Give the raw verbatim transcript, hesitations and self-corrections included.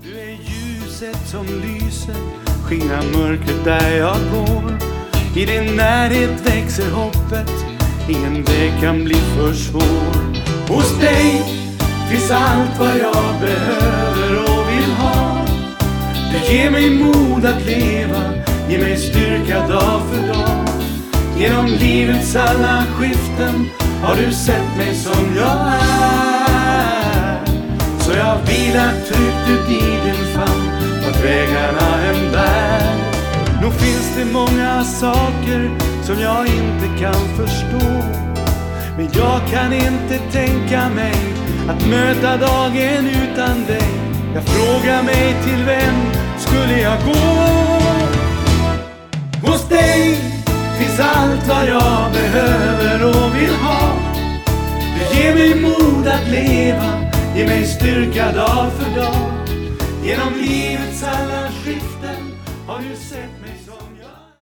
Du är ljuset som lyser, skingrar mörkret där jag går. I din närhet växer hoppet, ingen väg kan bli för svår. Hos dig finns allt vad jag behöver och vill ha. Du ger mig mod att leva, ger mig styrka dag för dag. Genom livets alla skiften har du sett mig som jag är. Så jag vilar tryggt ut i din famn, vart vägarna än bär. Nog finns det många saker som jag inte kan förstå, men jag kan inte tänka mig att möta dagen utan dig. Jag frågar mig till vem skulle jag gå? Hos dig finns allt vad jag behöver och vill ha. Du ger mig mod att leva, ger mig styrka dag för dag. Genom livets alla skiften har du sett mig.